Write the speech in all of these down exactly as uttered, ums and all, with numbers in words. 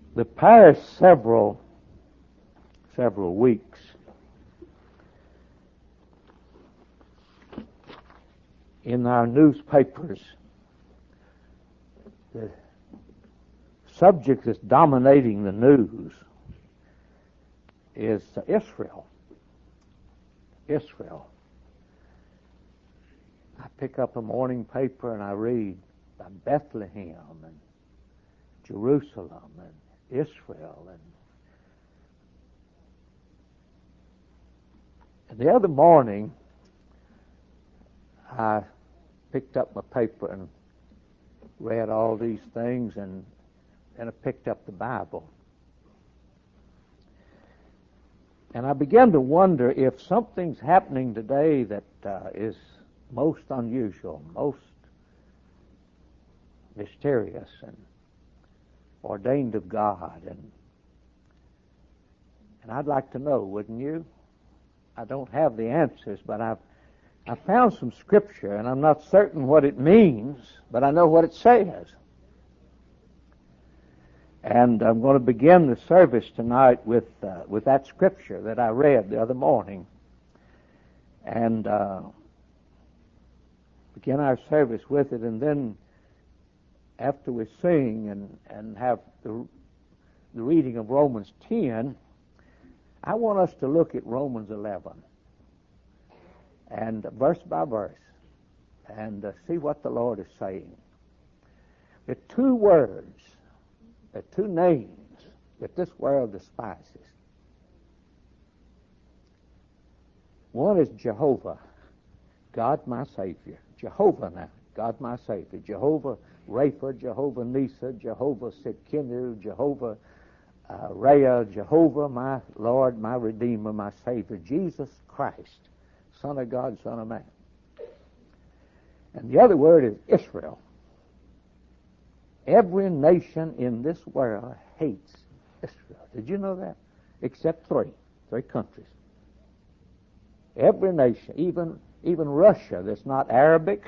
The past several several weeks, in our newspapers, the subject that's dominating the news is Israel. Israel. I pick up a morning paper and I read about Bethlehem and Jerusalem and Israel. And, and the other morning, I picked up my paper and read all these things, and then I picked up the Bible. And I began to wonder if something's happening today that uh, is most unusual, most mysterious and ordained of God. And and I'd like to know, wouldn't you? I don't have the answers, but I've I found some scripture, and I'm not certain what it means, but I know what it says. And I'm going to begin the service tonight with uh, with that scripture that I read the other morning, and uh, begin our service with it. And then, after we sing and and have the the reading of Romans ten, I want us to look at Romans eleven, and verse by verse, and uh, see what the Lord is saying. There are two words. There are two names that this world despises. One is Jehovah, God my Savior. Jehovah now, God my Savior. Jehovah Rapha, Jehovah Nisa, Jehovah Sidkenu, Jehovah uh, Rhea, Jehovah my Lord, my Redeemer, my Savior. Jesus Christ, Son of God, Son of Man. And the other word is Israel. Every nation in this world hates Israel. Did you know that? Except three, three countries. Every nation, even even Russia, that's not Arabic,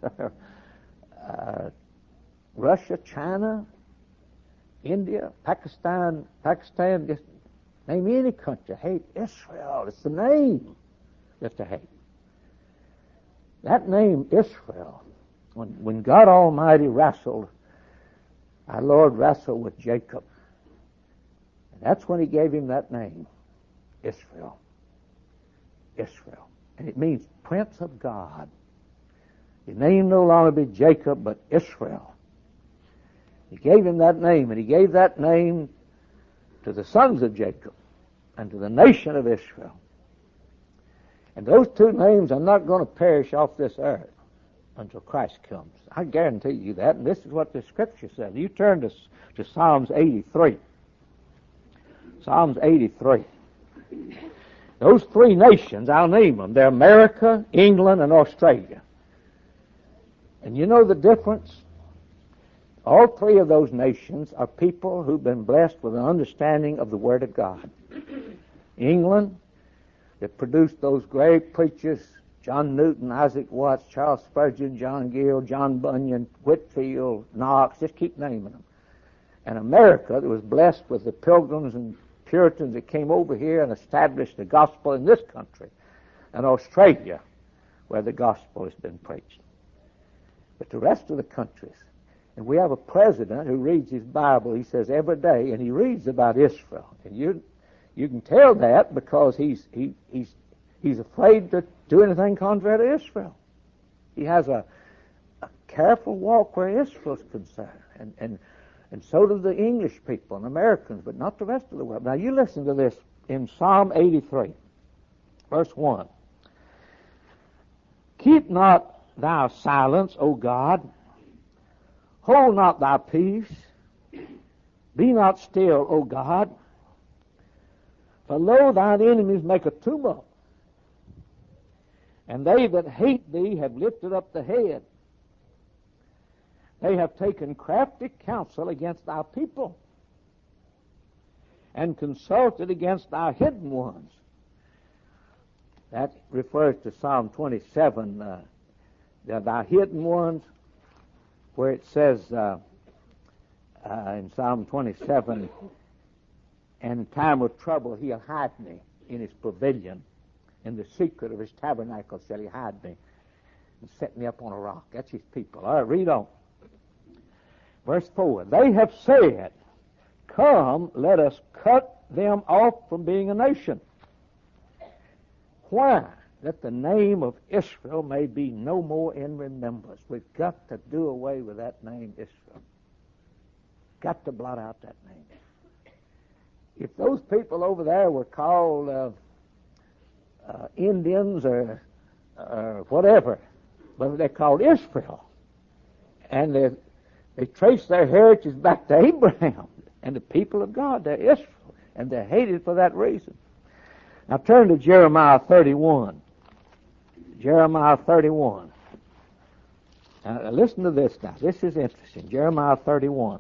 uh, Russia, China, India, Pakistan, Pakistan, just name any country, hate Israel. It's the name that they hate. That name, Israel, when, when God Almighty wrestled, our Lord wrestled with Jacob. And that's when he gave him that name, Israel. Israel. And it means Prince of God. His name no longer be Jacob, but Israel. He gave him that name, and he gave that name to the sons of Jacob and to the nation of Israel. And those two names are not going to perish off this earth until Christ comes. I guarantee you that, and this is what the Scripture says. You turn to, to Psalms eighty-three. Psalms eighty-three. Those three nations, I'll name them. They're America, England, and Australia. And you know the difference? All three of those nations are people who've been blessed with an understanding of the Word of God. England, that produced those great preachers, John Newton, Isaac Watts, Charles Spurgeon, John Gill, John Bunyan, Whitefield, Knox, just keep naming them. And America, that was blessed with the Pilgrims and Puritans that came over here and established the gospel in this country. And Australia, where the gospel has been preached. But the rest of the countries, and we have a president who reads his Bible, he says every day, and he reads about Israel. And you you can tell that because he's he, he's he's afraid to do anything contrary to Israel. He has a, a careful walk where Israel's concerned. And, and and so do the English people and Americans, but not the rest of the world. Now you listen to this in Psalm eighty-three, verse one. Keep not thou silence, O God. Hold not thy peace. Be not still, O God. For lo, thine enemies make a tumult, and they that hate thee have lifted up the head. They have taken crafty counsel against thy people, and consulted against thy hidden ones. That refers to Psalm twenty-seven, uh, the, thy hidden ones, where it says, uh, uh, in Psalm twenty-seven, and in time of trouble he'll hide me in his pavilion. In the secret of his tabernacle shall he hide me and set me up on a rock. That's his people. All right, read on. Verse four, they have said, come, let us cut them off from being a nation. Why? That the name of Israel may be no more in remembrance. We've got to do away with that name, Israel. Got to blot out that name. If those people over there were called uh, uh, Indians or, or whatever, but they're called Israel, and they they trace their heritage back to Abraham and the people of God. They're Israel, and they're hated for that reason. Now turn to Jeremiah thirty-one. Jeremiah thirty-one. Now listen to this now. This is interesting. Jeremiah thirty-one.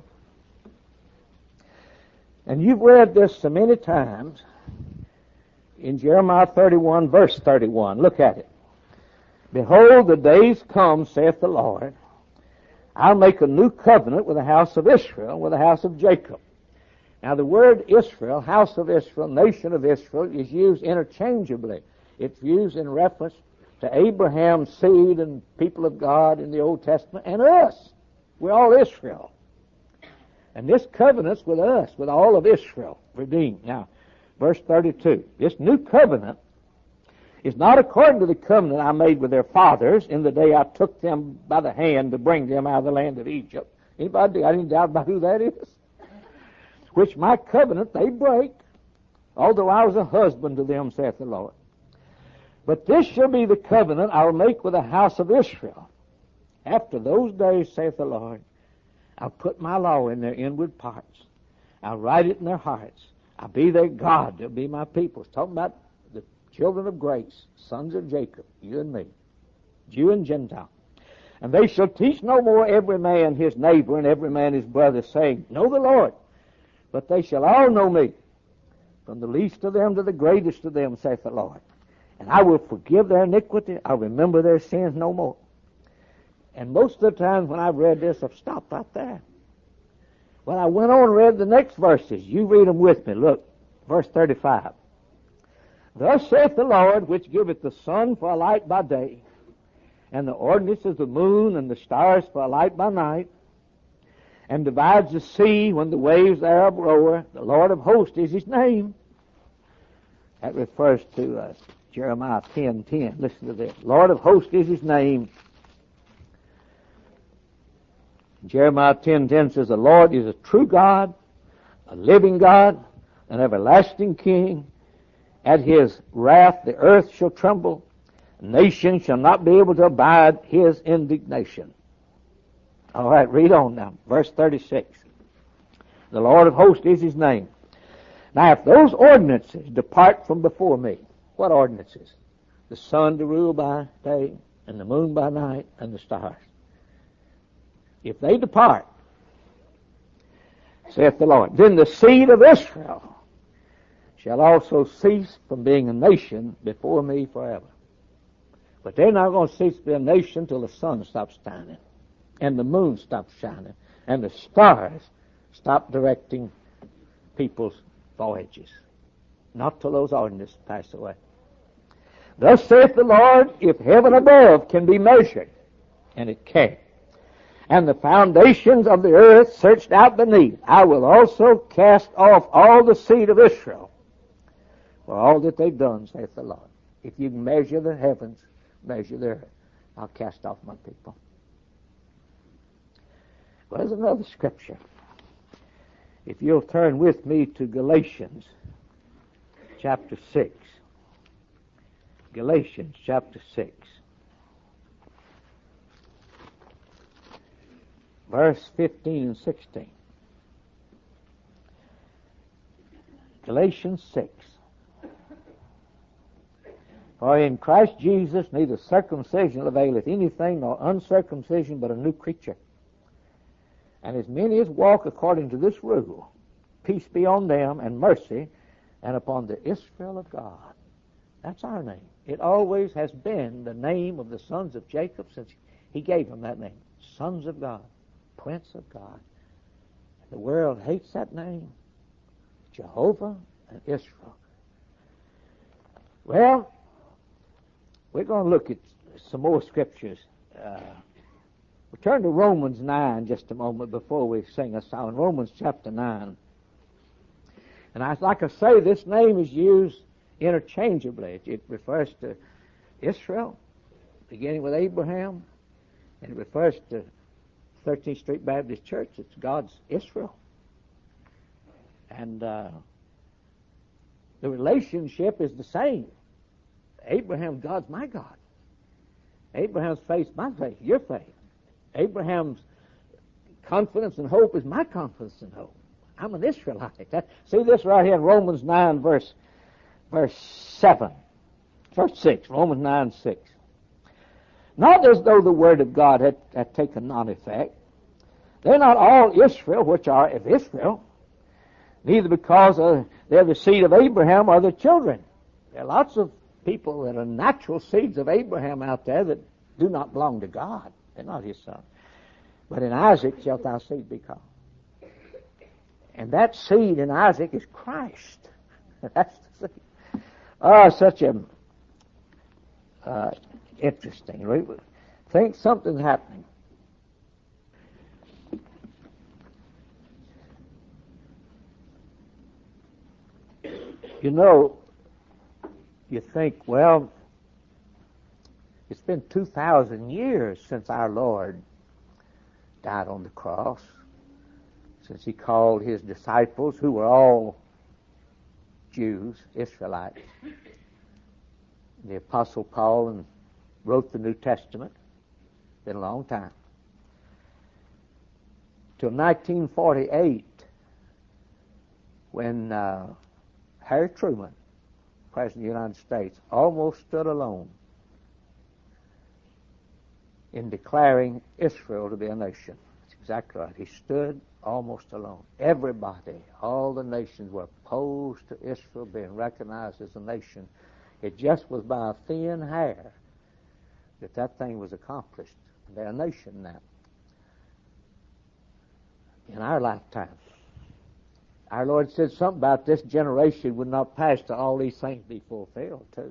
And you've read this so many times in Jeremiah thirty-one, verse thirty-one. Look at it. Behold, the days come, saith the Lord, I'll make a new covenant with the house of Israel, with the house of Jacob. Now the word Israel, house of Israel, nation of Israel, is used interchangeably. It's used in reference to Abraham's seed and people of God in the Old Testament, and us. We're all Israel. And this covenant's with us, with all of Israel, redeemed. Now, verse thirty-two. This new covenant is not according to the covenant I made with their fathers in the day I took them by the hand to bring them out of the land of Egypt. Anybody got any doubt about who that is? Which my covenant they break, although I was a husband to them, saith the Lord. But this shall be the covenant I will make with the house of Israel. After those days, saith the Lord, I'll put my law in their inward parts. I'll write it in their hearts. I'll be their God. They'll be my people. It's talking about the children of grace, sons of Jacob, you and me, Jew and Gentile. And they shall teach no more every man his neighbor and every man his brother, saying, know the Lord. But they shall all know me, from the least of them to the greatest of them, saith the Lord. And I will forgive their iniquity. I'll remember their sins no more. And most of the time when I've read this, I've stopped right there. Well, I went on and read the next verses. You read them with me. Look, verse thirty-five. Thus saith the Lord, which giveth the sun for a light by day, and the ordinance of the moon and the stars for a light by night, and divides the sea when the waves thereof roar. The Lord of hosts is his name. That refers to uh, Jeremiah ten ten. Listen to this. Lord of hosts is his name. Jeremiah ten ten says, the Lord is a true God, a living God, an everlasting King. At his wrath the earth shall tremble. Nation shall not be able to abide his indignation. All right, read on now. Verse thirty-six. The Lord of hosts is his name. Now, if those ordinances depart from before me, what ordinances? The sun to rule by day, and the moon by night, and the stars. If they depart, saith the Lord, then the seed of Israel shall also cease from being a nation before me forever. But they're not going to cease to be a nation till the sun stops shining, and the moon stops shining, and the stars stop directing people's voyages. Not till those ordinances pass away. Thus saith the Lord, if heaven above can be measured, and it can't, and the foundations of the earth searched out beneath, I will also cast off all the seed of Israel for all that they've done, saith the Lord. If you can measure the heavens, measure the earth, I'll cast off my people. Well, there's another scripture. If you'll turn with me to Galatians chapter six. Galatians chapter six. Verse fifteen and sixteen. Galatians six. For in Christ Jesus neither circumcision availeth anything, nor uncircumcision, but a new creature. And as many as walk according to this rule, peace be on them, and mercy, and upon the Israel of God. That's our name. It always has been the name of the sons of Jacob since he gave them that name. Sons of God, Prince of God, The world hates that name. Jehovah and Israel. Well, we're going to look at some more scriptures. Uh, we'll turn to Romans nine just a moment before we sing a song. Romans chapter nine. And I, like I say, this name is used interchangeably. It, it refers to Israel, beginning with Abraham, and it refers to thirteenth Street Baptist Church. It's God's Israel. And uh, the relationship is the same. Abraham, God's my God. Abraham's faith, my faith, your faith. Abraham's confidence and hope is my confidence and hope. I'm an Israelite. That, see this right here in Romans nine, verse verse seven. Verse six, Romans nine, six. Not as though the word of God had, had taken non effect. They're not all Israel, which are of Israel, neither because of, they're the seed of Abraham or their children. There are lots of people that are natural seeds of Abraham out there that do not belong to God. They're not his son. But in Isaac shalt thou seed be called. And that seed in Isaac is Christ. That's the seed. Oh, such a uh, interesting. Think something's happening. You know, you think, well, it's been two thousand years since our Lord died on the cross, since he called his disciples, who were all Jews, Israelites, the Apostle Paul, and wrote the New Testament. It's been a long time. Till nineteen forty-eight, when uh, Harry Truman, President of the United States, almost stood alone in declaring Israel to be a nation. That's exactly right. He stood almost alone. Everybody, all the nations were opposed to Israel being recognized as a nation. It just was by a thin hair that that thing was accomplished. They're a nation now. In our lifetime. Our Lord said something about this generation would not pass till all these things be fulfilled, too.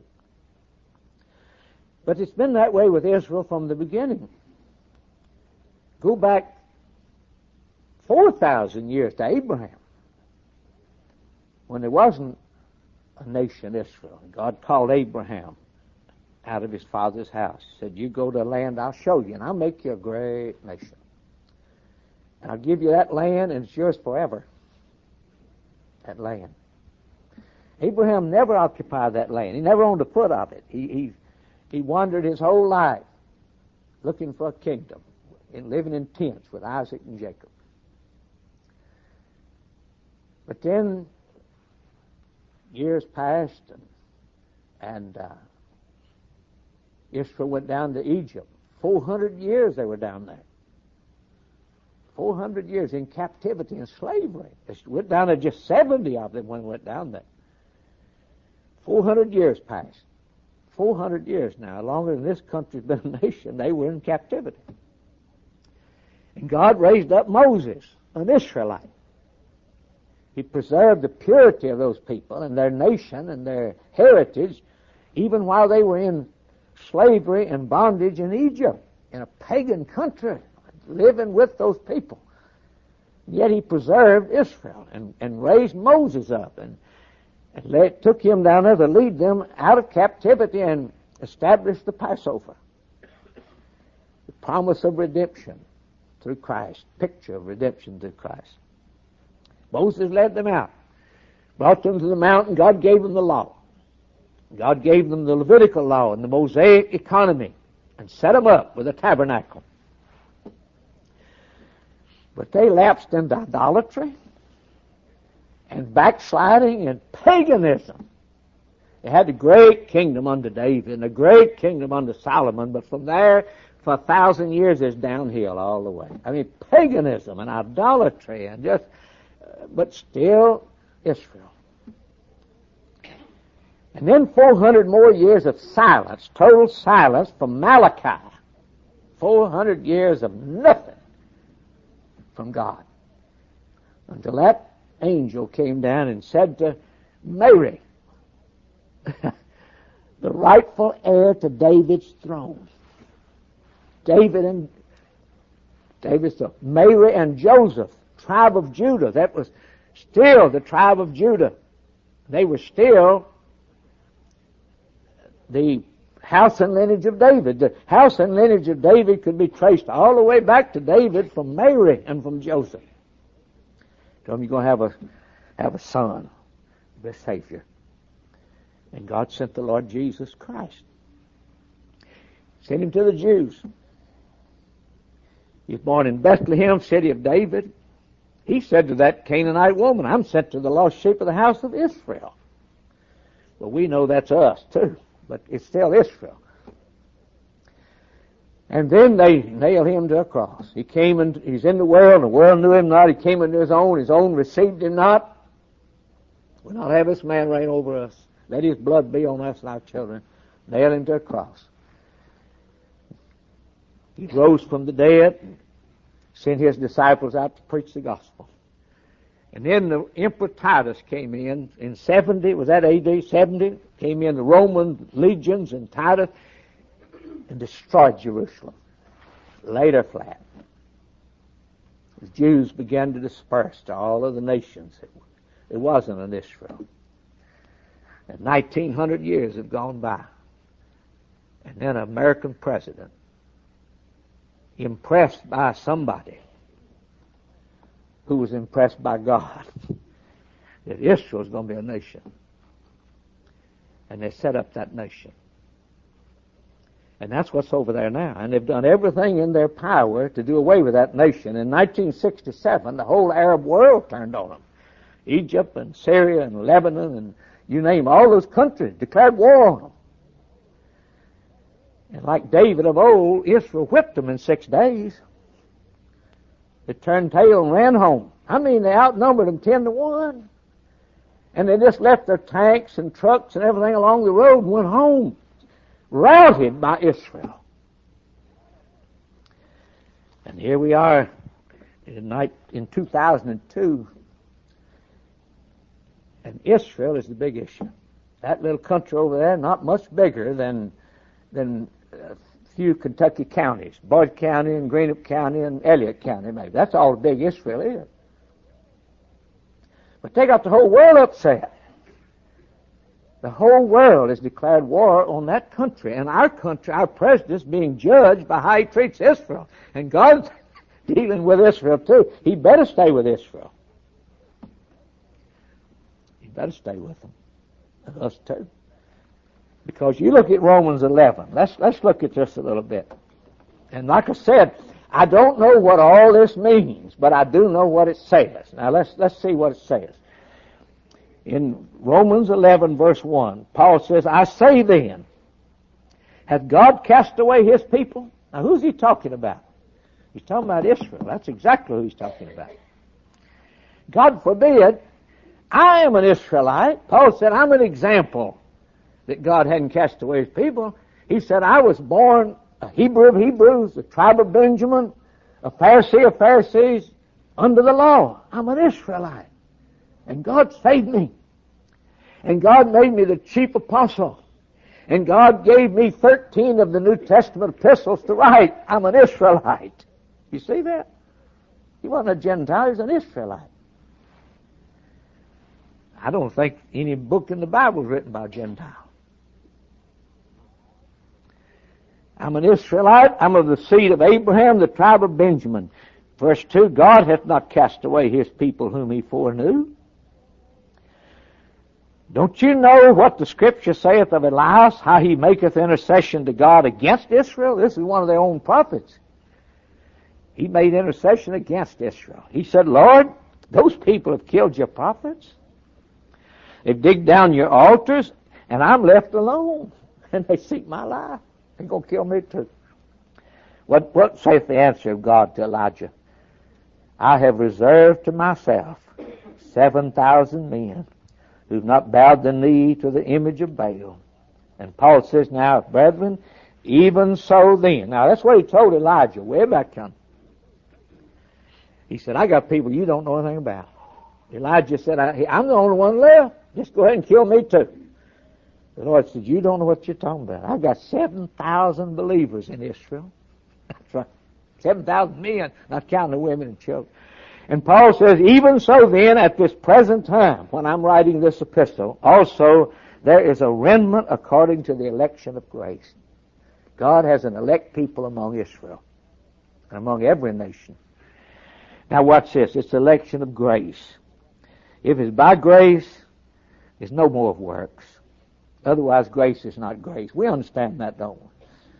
But it's been that way with Israel from the beginning. Go back four thousand years to Abraham, when there wasn't a nation, Israel. God called Abraham out of his father's house. He said, you go to a land I'll show you, and I'll make you a great nation. And I'll give you that land, and it's yours forever. That land. Abraham never occupied that land. He never owned a foot of it. He he, he wandered his whole life looking for a kingdom and living in tents with Isaac and Jacob. But then years passed, and, and uh, Israel went down to Egypt. Four hundred years they were down there. Four hundred years in captivity and slavery. They went down to just seventy of them when they went down there. Four hundred years passed. Four hundred years now, longer than this country's been a nation, they were in captivity. And God raised up Moses, an Israelite. He preserved the purity of those people and their nation and their heritage, even while they were in slavery and bondage in Egypt, in a pagan country, living with those people. Yet he preserved Israel and, and raised Moses up and, and led, took him down there to lead them out of captivity and establish the Passover. The promise of redemption through Christ, picture of redemption through Christ. Moses led them out, brought them to the mountain. God gave them the law. God gave them the Levitical law and the Mosaic economy and set them up with a tabernacle. But they lapsed into idolatry and backsliding and paganism. They had a great kingdom under David and a great kingdom under Solomon, but from there, for a thousand years, it's downhill all the way. I mean, paganism and idolatry and just, uh, but still Israel. And then four hundred more years of silence, total silence from Malachi. four hundred years of nothing from God. until that angel came down and said to Mary, the rightful heir to David's throne. David and David's throne. Mary and Joseph, tribe of Judah. That was still the tribe of Judah. They were still the house and lineage of David. The house and lineage of David could be traced all the way back to David from Mary and from Joseph. Told him you're going to have a have a son, the Savior. And God sent the Lord Jesus Christ. Sent him to the Jews. He was born in Bethlehem, city of David. He said to that Canaanite woman, I'm sent to the lost sheep of the house of Israel. Well, we know that's us too, but it's still Israel. And then they nailed him to a cross. He came and he's in the world, and the world knew him not. He came into his own, his own received him not. We'll not have this man reign over us. Let his blood be on us and our children. Nail him to a cross. He rose from the dead, sent his disciples out to preach the gospel. And then the Emperor Titus came in, in seventy, was that A D seventy? Came in the Roman legions and Titus and destroyed Jerusalem. Laid her flat. The Jews began to disperse to all of the nations. It, it wasn't an Israel. And nineteen hundred years have gone by. And then an American president, impressed by somebody who was impressed by God, that Israel is going to be a nation. And they set up that nation. And that's what's over there now. And they've done everything in their power to do away with that nation. In nineteen sixty-seven, the whole Arab world turned on them. Egypt and Syria and Lebanon and you name all those countries declared war on them. And like David of old, Israel whipped them in six days. They turned tail and ran home. I mean, they outnumbered them ten to one. And they just left their tanks and trucks and everything along the road and went home, routed by Israel. And here we are in, night, in two thousand two, and Israel is the big issue. That little country over there, not much bigger than than a few Kentucky counties, Boyd County and Greenup County and Elliott County, maybe. That's all the big Israel is. But they got the whole world upset. The whole world has declared war on that country, and our country, our president's being judged by how he treats Israel. And God's dealing with Israel too. He better stay with Israel. He better stay with them. And us too. Because you look at Romans eleven. Let's let's look at this a little bit. And like I said, I don't know what all this means, but I do know what it says. Now let's let's see what it says. In Romans eleven, verse one, Paul says, I say then, hath God cast away his people? Now who's he talking about? He's talking about Israel. That's exactly who he's talking about. God forbid, I am an Israelite. Paul said, I'm an example that God hadn't cast away his people. He said, I was born a Hebrew of Hebrews, a tribe of Benjamin, a Pharisee of Pharisees, under the law. I'm an Israelite. And God saved me. And God made me the chief apostle. And God gave me thirteen of the New Testament epistles to write. I'm an Israelite. You see that? He wasn't a Gentile, he was an Israelite. I don't think any book in the Bible is written by a Gentile. I'm an Israelite. I'm of the seed of Abraham, the tribe of Benjamin. Verse two, God hath not cast away his people whom he foreknew. Don't you know what the Scripture saith of Elias, how he maketh intercession to God against Israel? This is one of their own prophets. He made intercession against Israel. He said, Lord, those people have killed your prophets. They've digged down your altars, and I'm left alone. And they seek my life. They're going to kill me too. What, what saith the answer of God to Elijah? I have reserved to myself seven thousand men who've not bowed the knee to the image of Baal. And Paul says, now, brethren, even so then. Now, that's what he told Elijah way back then. He said, I got people you don't know anything about. Elijah said, I, I'm the only one left. Just go ahead and kill me too. The Lord said, you don't know what you're talking about. I've got seven thousand believers in Israel. That's right. seven thousand men, not counting the women and children. And Paul says, even so then, at this present time, when I'm writing this epistle, also there is a remnant according to the election of grace. God has an elect people among Israel and among every nation. Now watch this. It's election of grace. If it's by grace, there's no more of works. Otherwise, grace is not grace. We understand that, don't we?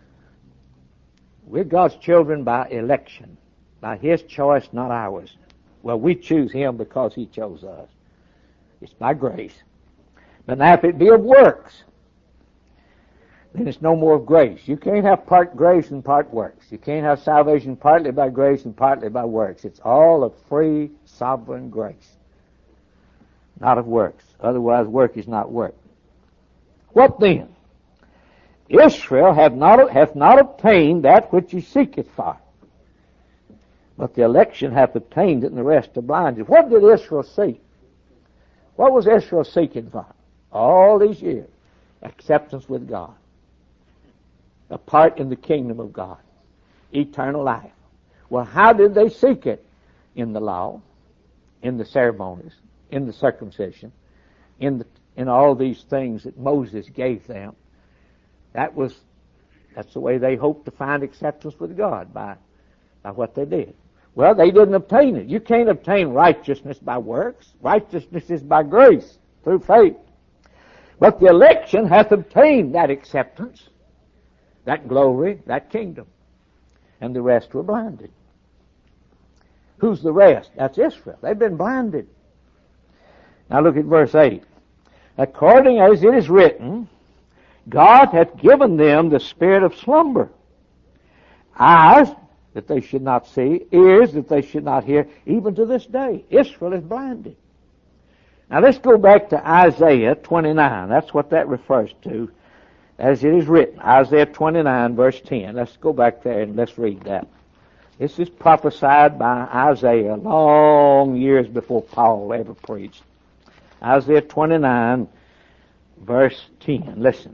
We're God's children by election, by His choice, not ours. Well, we choose Him because He chose us. It's by grace. But now if it be of works, then it's no more of grace. You can't have part grace and part works. You can't have salvation partly by grace and partly by works. It's all of free, sovereign grace, not of works. Otherwise, work is not work. What then? Israel hath not, hath not obtained that which he seeketh for. But the election hath obtained it, and the rest are blinded. What did Israel seek? What was Israel seeking for? All these years. Acceptance with God. A part in the kingdom of God. Eternal life. Well, how did they seek it? In the law, in the ceremonies, in the circumcision, in the, in all these things that Moses gave them. That was, that's the way they hoped to find acceptance with God, by, by what they did. Well, they didn't obtain it. You can't obtain righteousness by works. Righteousness is by grace, through faith. But the election hath obtained that acceptance, that glory, that kingdom. And the rest were blinded. Who's the rest? That's Israel. They've been blinded. Now look at verse eight. According as it is written, God hath given them the spirit of slumber. Eyes, that they should not see. Ears, that they should not hear. Even to this day, Israel is blinded. Now let's go back to Isaiah twenty-nine. That's what that refers to. As it is written. Isaiah twenty-nine, verse ten. Let's go back there and let's read that. This is prophesied by Isaiah long years before Paul ever preached. Isaiah twenty-nine, verse ten. Listen.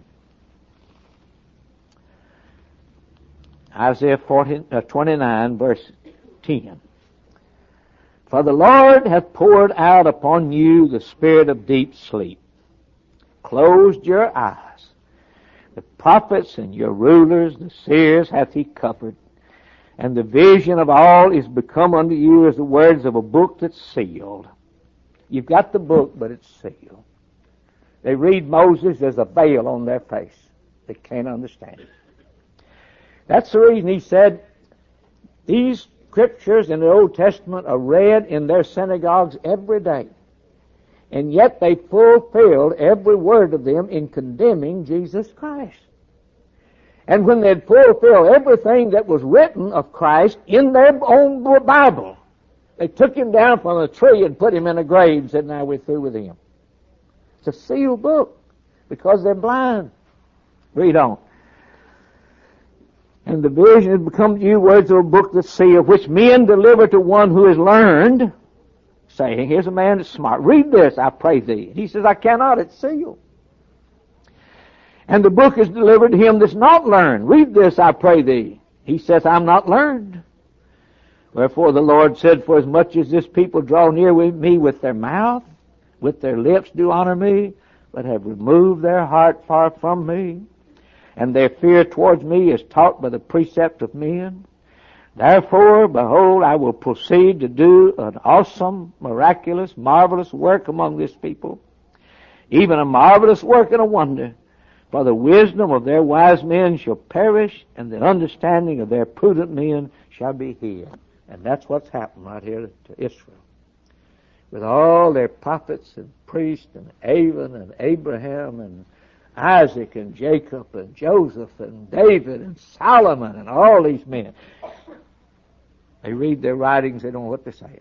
Isaiah forty, uh, twenty-nine, verse ten. For the Lord hath poured out upon you the spirit of deep sleep, closed your eyes. The prophets and your rulers, the seers, hath he covered. And the vision of all is become unto you as the words of a book that's sealed. You've got the book, but it's sealed. They read Moses, there's a veil on their face. They can't understand it. That's the reason he said, these scriptures in the Old Testament are read in their synagogues every day. And yet they fulfilled every word of them in condemning Jesus Christ. And when they'd fulfilled everything that was written of Christ in their own Bible, they took him down from a tree and put him in a grave and said, now we're through with him. It's a sealed book because they're blind. Read on. And the vision has become to you words of a book that's sealed, which men deliver to one who is learned, saying, here's a man that's smart. Read this, I pray thee. He says, I cannot, it's sealed. And the book is delivered to him that's not learned. Read this, I pray thee. He says, I'm not learned. Wherefore the Lord said, for as much as this people draw near with me with their mouth, with their lips do honor me, but have removed their heart far from me, and their fear towards me is taught by the precept of men. Therefore, behold, I will proceed to do an awesome, miraculous, marvelous work among this people, even a marvelous work and a wonder. For the wisdom of their wise men shall perish, and the understanding of their prudent men shall be hid. And that's what's happened right here to Israel. With all their prophets and priests and Aaron and Abraham and Isaac and Jacob and Joseph and David and Solomon and all these men. They read their writings, they don't know what they're saying.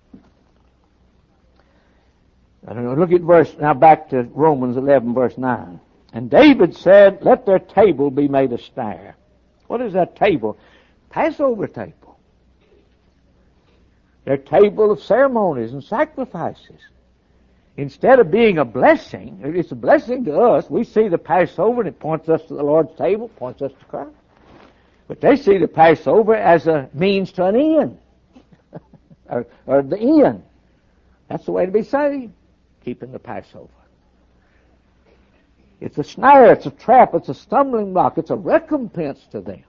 I don't know, look at verse, now back to Romans eleven, verse nine. And David said, let their table be made a snare. What is that table? Passover table. Their table of ceremonies and sacrifices. Instead of being a blessing, it's a blessing to us. We see the Passover and it points us to the Lord's table, points us to Christ. But they see the Passover as a means to an end. or, or the end. That's the way to be saved, keeping the Passover. It's a snare, it's a trap, it's a stumbling block, it's a recompense to them.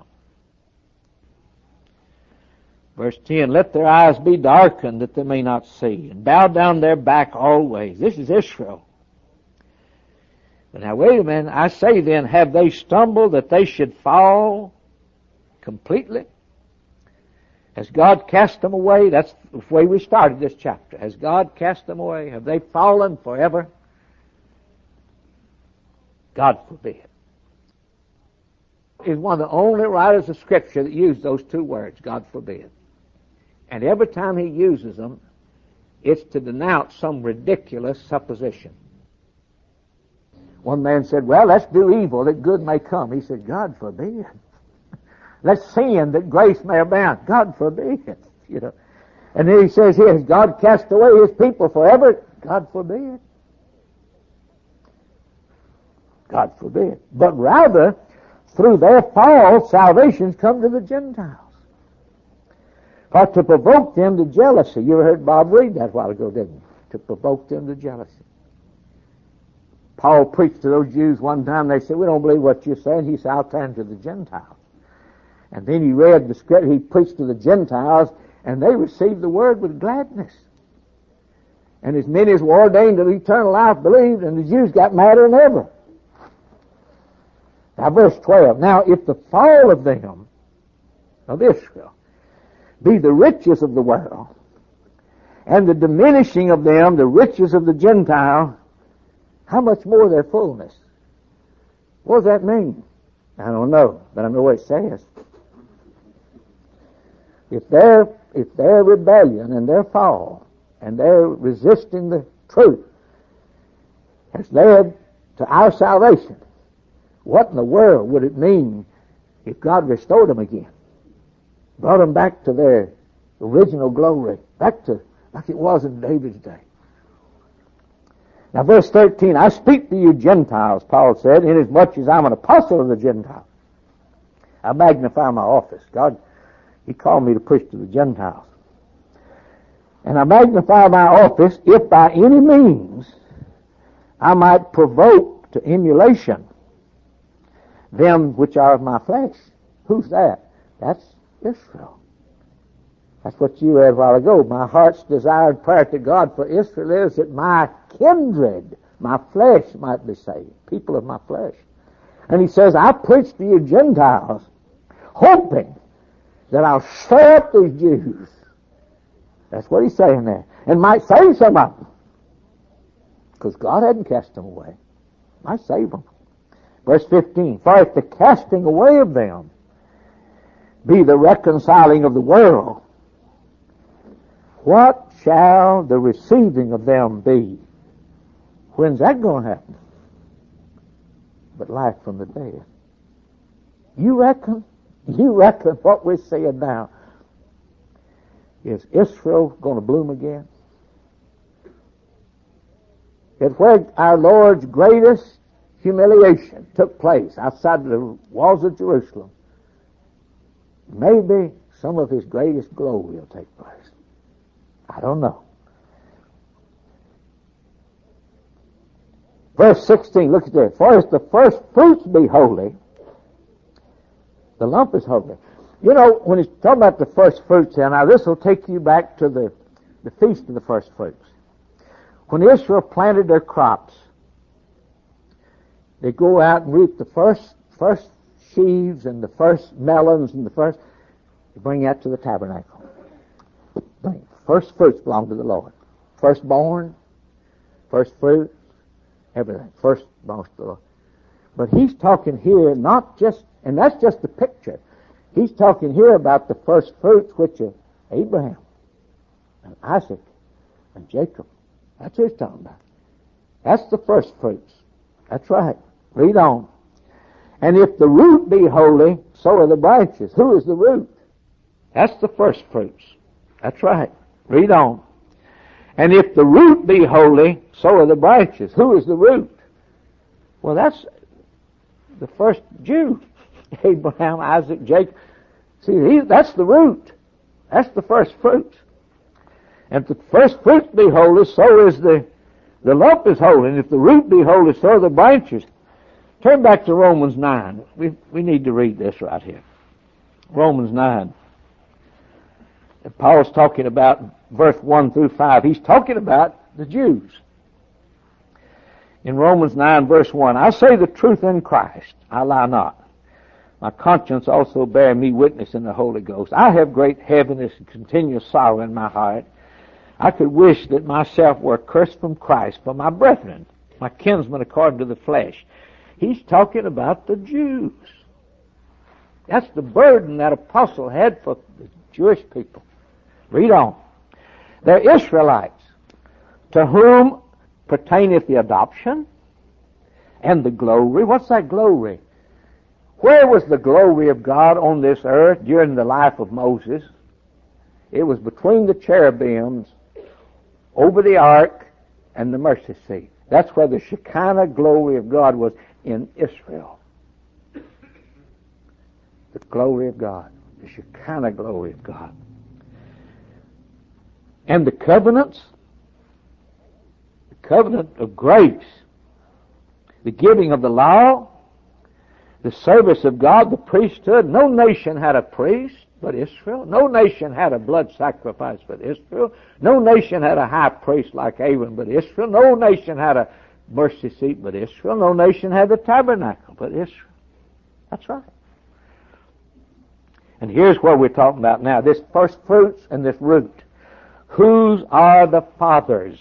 Verse ten, let their eyes be darkened that they may not see, and bow down their back always. This is Israel. But now wait a minute, I say then, have they stumbled that they should fall completely? Has God cast them away? That's the way we started this chapter. Has God cast them away? Have they fallen forever? God forbid. He's one of the only writers of Scripture that used those two words, God forbid. And every time he uses them, it's to denounce some ridiculous supposition. One man said, well, let's do evil that good may come. He said, God forbid. Let's sin that grace may abound. God forbid. You know. And then he says here, has God cast away his people forever? God forbid. God forbid. But rather, through their fall, salvation's come to the Gentiles. Or to provoke them to jealousy. You heard Bob read that a while ago, didn't you? To provoke them to jealousy. Paul preached to those Jews one time. They said, we don't believe what you're saying. He said, I'll turn to the Gentiles. And then he read the script. He preached to the Gentiles, and they received the word with gladness. And as many as were ordained to eternal life believed, and the Jews got madder than ever. Now, verse twelve. Now, if the fall of them, of Israel, be the riches of the world, and the diminishing of them, the riches of the Gentile, how much more their fullness? What does that mean? I don't know, but I know what it says. If their, if their rebellion and their fall, and their resisting the truth, has led to our salvation, what in the world would it mean if God restored them again? Brought them back to their original glory, back to like it was in David's day. Now verse thirteen, I speak to you Gentiles, Paul said, inasmuch as I'm an apostle of the Gentiles. I magnify my office. God, he called me to preach to the Gentiles. And I magnify my office if by any means I might provoke to emulation them which are of my flesh. Who's that? That's Israel. That's what you read a while ago. My heart's desired prayer to God for Israel is that my kindred, my flesh might be saved. People of my flesh. And he says, I preach to you Gentiles, hoping that I'll stir up these Jews. That's what he's saying there. And might save some of them. Because God hadn't cast them away. Might save them. Verse fifteen, for if the casting away of them be the reconciling of the world, what shall the receiving of them be? When's that going to happen? But life from the dead. You reckon? You reckon what we're seeing now? Is Israel going to bloom again? It's where our Lord's greatest humiliation took place outside the walls of Jerusalem. Maybe some of his greatest glory will take place. I don't know. Verse sixteen, look at this. For if the first fruits be holy, the lump is holy. You know, when he's talking about the first fruits here, now this will take you back to the, the feast of the first fruits. When Israel planted their crops, they go out and reap the first first sheaves and the first melons and the first, they bring that to the tabernacle. Bring. First fruits belong to the Lord. Firstborn, first fruit, everything. First belongs to the Lord. But he's talking here not just, and that's just the picture. He's talking here about the first fruits, which are Abraham and Isaac and Jacob. That's what he's talking about. That's the first fruits. That's right. Read on. And if the root be holy, so are the branches. Who is the root? That's the first fruits. That's right. Read on. And if the root be holy, so are the branches. Who is the root? Well, that's the first Jew. Abraham, Isaac, Jacob. See, he, that's the root. That's the first fruits. And if the first fruits be holy, so is the, the lump is holy. And if the root be holy, so are the branches. Turn back to Romans nine. We, we need to read this right here. Romans nine. And Paul's talking about verse one through five. He's talking about the Jews. In Romans nine, verse one, I say the truth in Christ, I lie not. My conscience also bear me witness in the Holy Ghost. I have great heaviness and continual sorrow in my heart. I could wish that myself were cursed from Christ for my brethren, my kinsmen according to the flesh. He's talking about the Jews. That's the burden that apostle had for the Jewish people. Read on. They're Israelites, to whom pertaineth the adoption and the glory. What's that glory? Where was the glory of God on this earth during the life of Moses? It was between the cherubims, over the ark, and the mercy seat. That's where the Shekinah glory of God was in Israel. The glory of God. The Shekinah glory of God. And the covenants, the covenant of grace, the giving of the law, the service of God, the priesthood. No nation had a priest but Israel. No nation had a blood sacrifice but Israel. No nation had a high priest like Aaron but Israel. No nation had a mercy seat but Israel. No nation had the tabernacle but Israel. That's right. And here's what we're talking about now. This first fruits and this root. Whose are the fathers?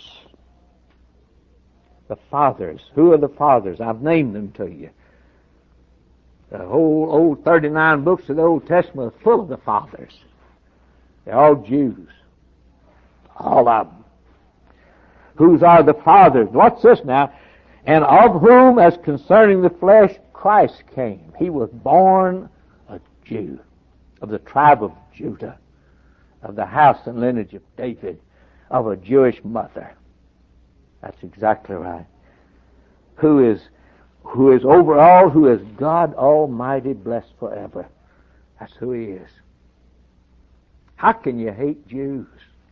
The fathers. Who are the fathers? I've named them to you. The whole old thirty-nine books of the Old Testament are full of the fathers. They're all Jews. All of them. Whose are the fathers? What's this now? And of whom, as concerning the flesh, Christ came. He was born a Jew, of the tribe of Judah, of the house and lineage of David, of a Jewish mother. That's exactly right. Who is who is over all, who is God Almighty, blessed forever. That's who He is. How can you hate Jews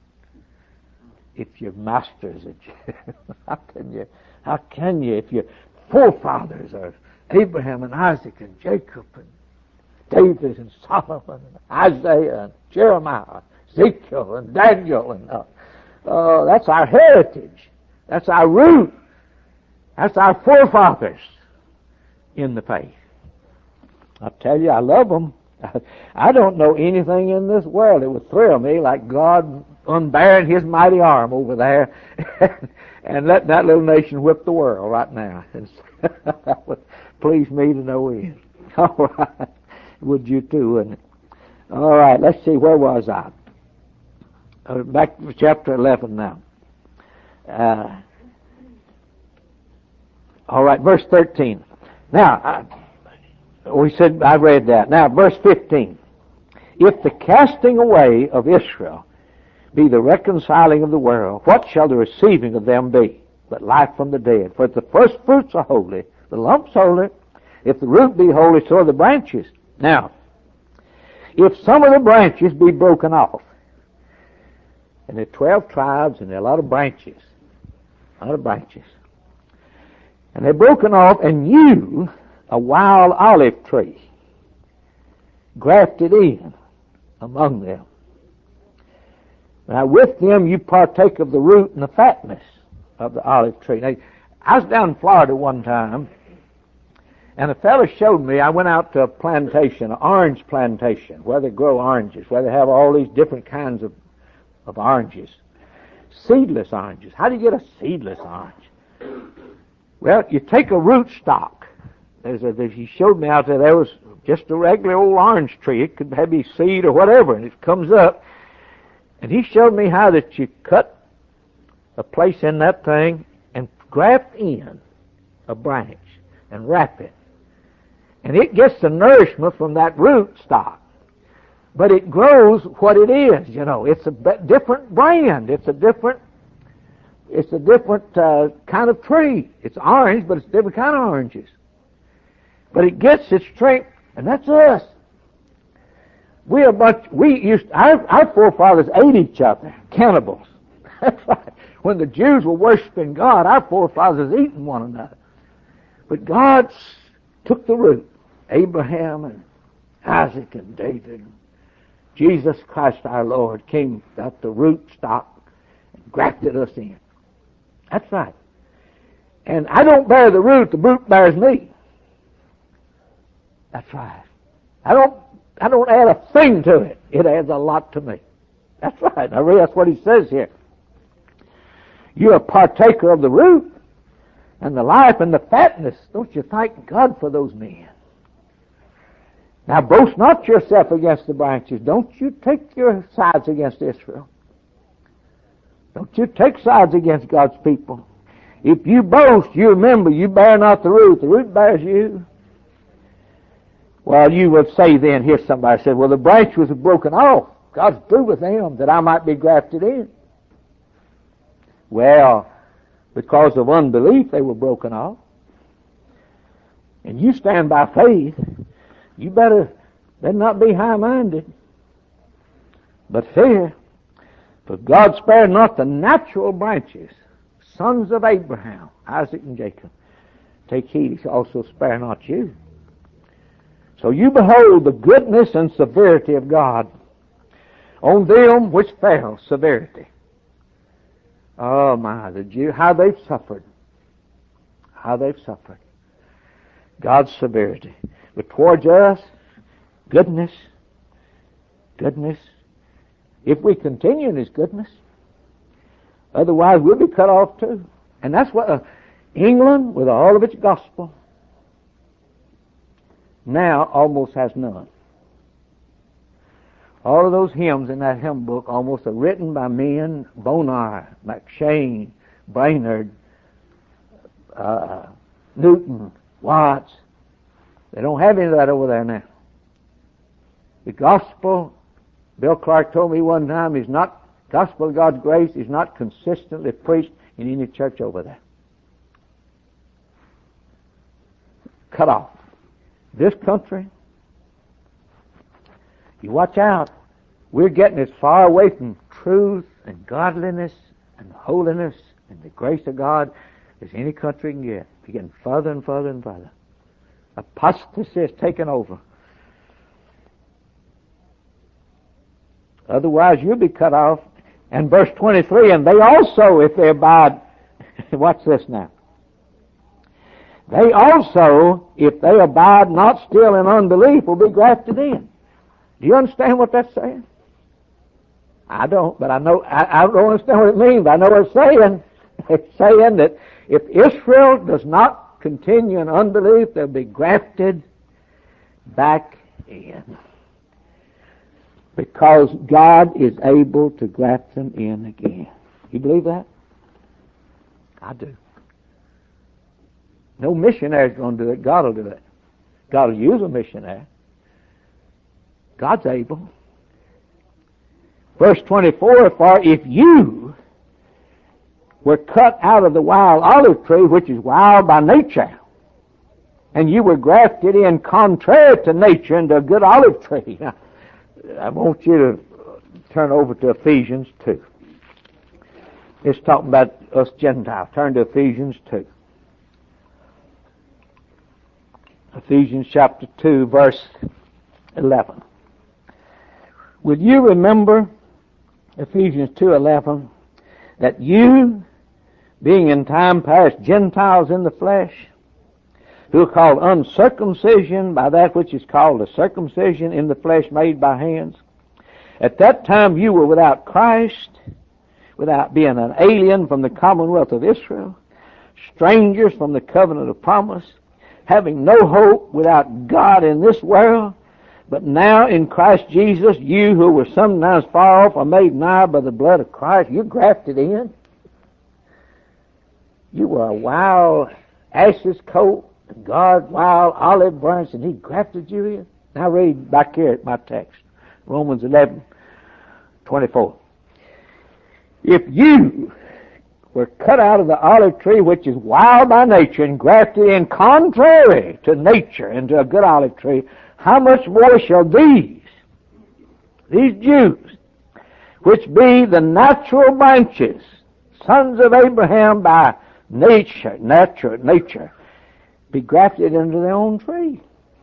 if your master is a Jew? How can you? How can you if your forefathers are Abraham and Isaac and Jacob and David and Solomon and Isaiah and Jeremiah, Ezekiel and Daniel and uh, uh, that's our heritage. That's our root. That's our forefathers in the faith. I tell you, I love them. I don't know anything in this world that would thrill me like God unbearing His mighty arm over there and letting that little nation whip the world right now. That would please me to no end. All right. Would you too, wouldn't it? All right, let's see, where was I? Uh, back to chapter eleven now. Uh, all right, verse thirteen. Now, I, we said, I read that. Now, verse fifteen. If the casting away of Israel be the reconciling of the world, what shall the receiving of them be but life from the dead? For if the first fruits are holy, the lump's holy. If the root be holy, so are the branches. Now, if some of the branches be broken off, and there are twelve tribes and there are a lot of branches, a lot of branches, and they're broken off, and you, a wild olive tree, grafted in among them. Now with them you partake of the root and the fatness of the olive tree. Now, I was down in Florida one time, and a fellow showed me, I went out to a plantation, an orange plantation, where they grow oranges, where they have all these different kinds of, of oranges. Seedless oranges. How do you get a seedless orange? Well, you take a root stock. There's a, there's, he showed me out there, there was just a regular old orange tree. It could have a seed or whatever, and it comes up. And he showed me how that you cut a place in that thing and graft in a branch and wrap it. And it gets the nourishment from that root stock. But it grows what it is, you know. It's a different brand. It's a different, it's a different uh, kind of tree. It's orange, but it's a different kind of oranges. But it gets its strength, and that's us. We are bunch. We used our our forefathers ate each other, cannibals. That's right. When the Jews were worshiping God, our forefathers eating one another. But God took the root. Abraham and Isaac and David, Jesus Christ our Lord came out the root stock and grafted us in. That's right. And I don't bear the root; the root bears me. That's right. I don't. I don't add a thing to it. It adds a lot to me. That's right. I read that's what he says here. You're a partaker of the root and the life and the fatness. Don't you thank God for those men? Now boast not yourself against the branches. Don't you take your sides against Israel. Don't you take sides against God's people. If you boast, you remember you bear not the root. The root bears you. Well, you would say then, here's somebody said, well, the branch was broken off. God's through with them that I might be grafted in. Well, because of unbelief, they were broken off. And you stand by faith. You better, better not be high-minded, but fair. For God spared not the natural branches, sons of Abraham, Isaac and Jacob. Take heed, he shall also spare not you. So you behold the goodness and severity of God on them which fell, severity. Oh my, the Jew, how they've suffered. How they've suffered. God's severity. But towards us, goodness, goodness. If we continue in His goodness, otherwise we'll be cut off too. And that's what uh, England, with all of its gospel, now almost has none. All of those hymns in that hymn book almost are written by men, Bonar, McShane, Brainerd, uh, Newton, Watts. They don't have any of that over there now. The gospel, Bill Clark told me one time, is not, gospel of God's grace is not consistently preached in any church over there. Cut off. This country, you watch out. We're getting as far away from truth and godliness and holiness and the grace of God as any country can get. We're getting further and further and further. Apostasy is taking over. Otherwise, you'll be cut off. And verse twenty-three, and they also, if they abide, watch this now. They also, if they abide not still in unbelief, will be grafted in. Do you understand what that's saying? I don't, but I know, I, I don't understand what it means. I know what it's saying. It's saying that if Israel does not continue in unbelief, they'll be grafted back in. Because God is able to graft them in again. You believe that? I do. No missionary's going to do it. God will do it. God will use a missionary. God's able. Verse twenty-four, for if you were cut out of the wild olive tree, which is wild by nature, and you were grafted in contrary to nature into a good olive tree. Now, I want you to turn over to Ephesians two. It's talking about us Gentiles. Turn to Ephesians two. Ephesians chapter two, verse eleven. Will you remember, Ephesians two eleven, that you, being in time past Gentiles in the flesh, who are called uncircumcision by that which is called a circumcision in the flesh made by hands, at that time you were without Christ, without being an alien from the commonwealth of Israel, strangers from the covenant of promise, having no hope, without God in this world. But now in Christ Jesus, you who were sometimes far off are made nigh by the blood of Christ. You're grafted in. You were a wild ashes coat, God wild olive branch, and He grafted you in. Now read back here at my text. Romans eleven twenty-four. If you were cut out of the olive tree, which is wild by nature, and grafted in contrary to nature into a good olive tree, how much more shall these, these Jews, which be the natural branches, sons of Abraham by nature, nature, nature, be grafted into their own tree?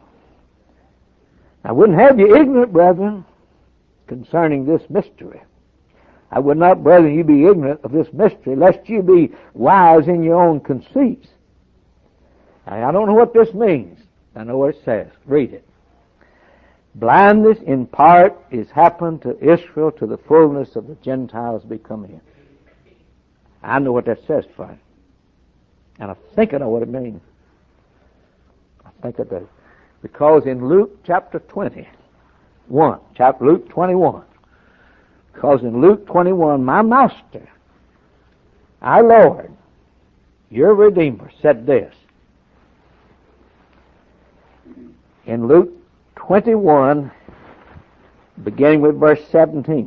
I wouldn't have you ignorant, brethren, concerning this mystery. I would not, brethren, you be ignorant of this mystery, lest you be wise in your own conceits. I don't know what this means. I know what it says. Read it. Blindness in part is happened to Israel to the fullness of the Gentiles be come in. I know what that says, Frank. And I think I know what it means. I think I do. Because in Luke chapter twenty-one, chapter Luke twenty-one, because in Luke twenty-one, my Master, our Lord, your Redeemer, said this. In Luke twenty-one, beginning with verse seventeen.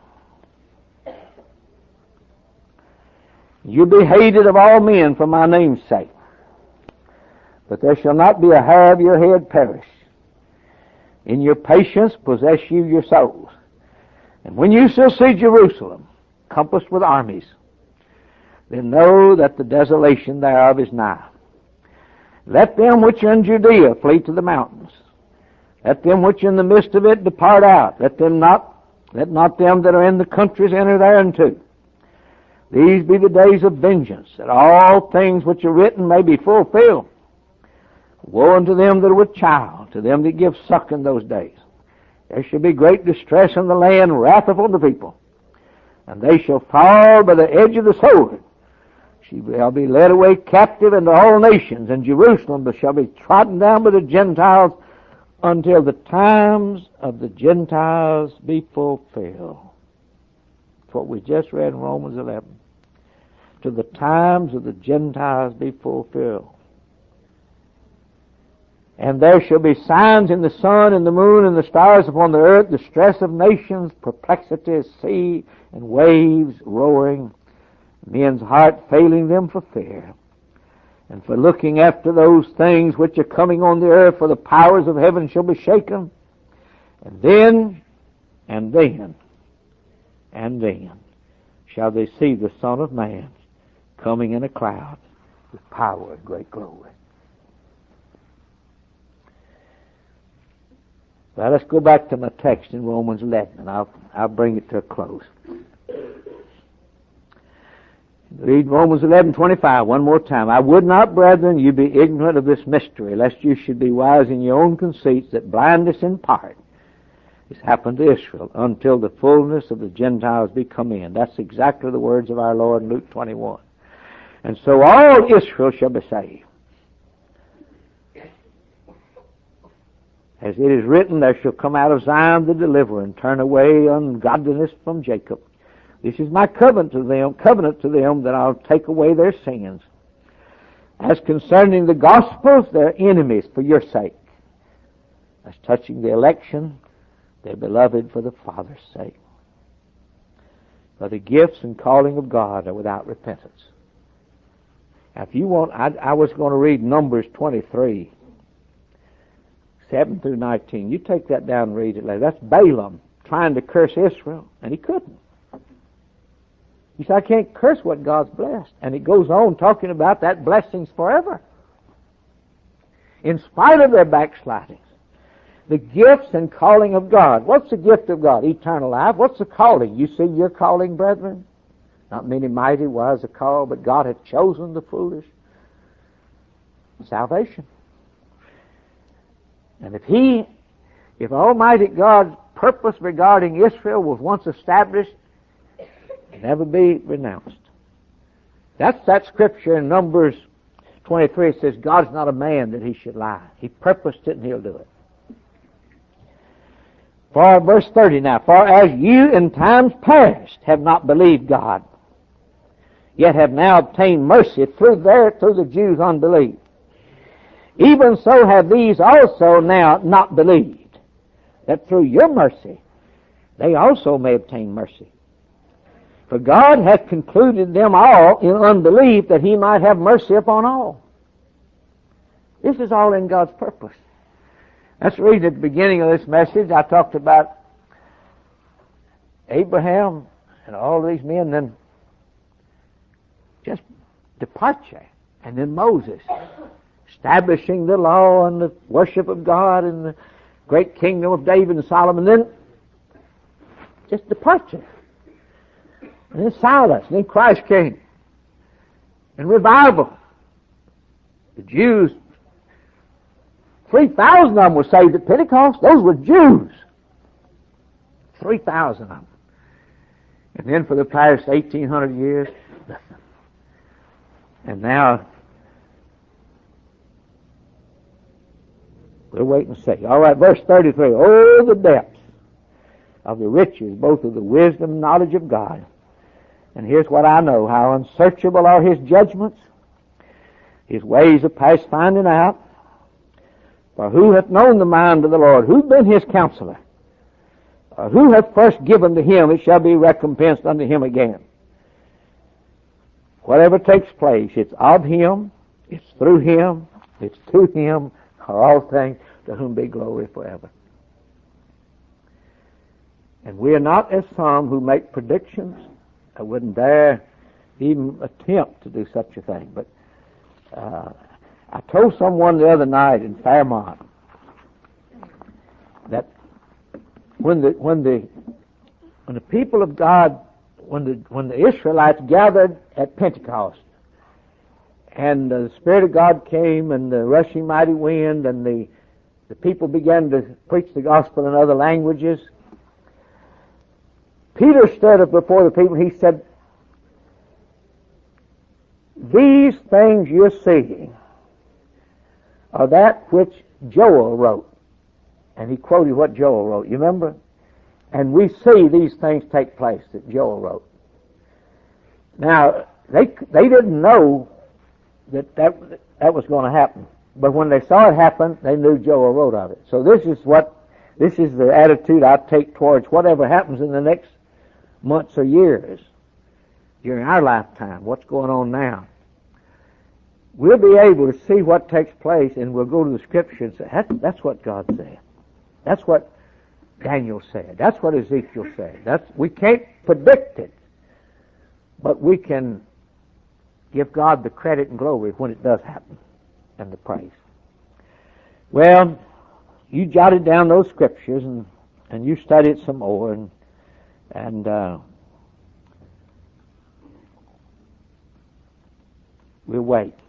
You be hated of all men for my name's sake, but there shall not be a hair of your head perish. In your patience possess you your souls. And when you shall see Jerusalem compassed with armies, then know that the desolation thereof is nigh. Let them which are in Judea flee to the mountains. Let them which are in the midst of it depart out. Let them not, let not them that are in the countries enter thereunto. These be the days of vengeance, that all things which are written may be fulfilled. Woe unto them that are with child, to them that give suck in those days. There shall be great distress in the land, wrath upon the people. And they shall fall by the edge of the sword. She shall be led away captive into all nations, and Jerusalem shall be trodden down by the Gentiles until the times of the Gentiles be fulfilled. That's what we just read in Romans eleven. Till the times of the Gentiles be fulfilled. And there shall be signs in the sun and the moon and the stars upon the earth, distress of nations, perplexity of sea and waves roaring, men's heart failing them for fear, and for looking after those things which are coming on the earth, for the powers of heaven shall be shaken. And then, and then, and then shall they see the Son of Man coming in a cloud with power and great glory. Well, let's go back to my text in Romans eleven, and I'll, I'll bring it to a close. Read Romans eleven twenty-five one more time. I would not, brethren, you be ignorant of this mystery, lest you should be wise in your own conceits, that blindness in part has happened to Israel, until the fullness of the Gentiles be come in. That's exactly the words of our Lord in Luke twenty-one. And so all Israel shall be saved. As it is written, there shall come out of Zion the deliverer, and turn away ungodliness from Jacob. This is my covenant to them, covenant to them, that I'll take away their sins. As concerning the Gospels, they're enemies for your sake. As touching the election, they're beloved for the Father's sake. For the gifts and calling of God are without repentance. Now, if you want, I, I was going to read Numbers twenty-three. seven through nineteen. You take that down and read it later. That's Balaam trying to curse Israel, and he couldn't. He said, I can't curse what God's blessed. And it goes on talking about that blessings forever. In spite of their backslidings. The gifts and calling of God. What's the gift of God? Eternal life. What's the calling? You see your calling, brethren? Not many mighty wise are called, but God hath chosen the foolish. Salvation. And if He, if Almighty God's purpose regarding Israel was once established, it'll never be renounced. That's that scripture in Numbers twenty-three. It says, God's not a man that He should lie. He purposed it and He'll do it. For, verse thirty now, for as you in times past have not believed God, yet have now obtained mercy through their, through the Jews' unbelief, even so have these also now not believed, that through your mercy they also may obtain mercy. For God hath concluded them all in unbelief, that he might have mercy upon all. This is all in God's purpose. That's the reason at the beginning of this message I talked about Abraham and all these men, then just departure, and then Moses establishing the law and the worship of God and the great kingdom of David and Solomon, then just departure. And then silence. And then Christ came. And revival. The Jews, three thousand of them were saved at Pentecost. Those were Jews. three thousand of them. And then for the past eighteen hundred years, nothing. And now, we'll wait and see. All right, verse thirty-three. Oh, the depths of the riches, both of the wisdom and knowledge of God. And here's what I know, how unsearchable are his judgments. His ways are past finding out. For who hath known the mind of the Lord? Who's been his counselor? Or who hath first given to him, it shall be recompensed unto him again. Whatever takes place, it's of him, it's through him, it's to him, are all things, to whom be glory forever. And we are not as some who make predictions. I wouldn't dare even attempt to do such a thing. But uh, I told someone the other night in Fairmont that when the when the when the people of God, when the when the Israelites gathered at Pentecost, and the Spirit of God came, and the rushing mighty wind, and the the people began to preach the gospel in other languages, Peter stood up before the people. He said, "These things you're seeing are that which Joel wrote." And he quoted what Joel wrote. You remember? And we see these things take place that Joel wrote. Now, they they didn't know that that, that was going to happen. But when they saw it happen, they knew Joel wrote of it. So this is what, this is the attitude I take towards whatever happens in the next months or years during our lifetime, what's going on now. We'll be able to see what takes place, and we'll go to the Scripture and say, that's, that's what God said. That's what Daniel said. That's what Ezekiel said. That's, we can't predict it, but we can give God the credit and glory when it does happen, and the praise. Well, you jotted down those Scriptures, and, and you studied some more, and And uh, we'll wait.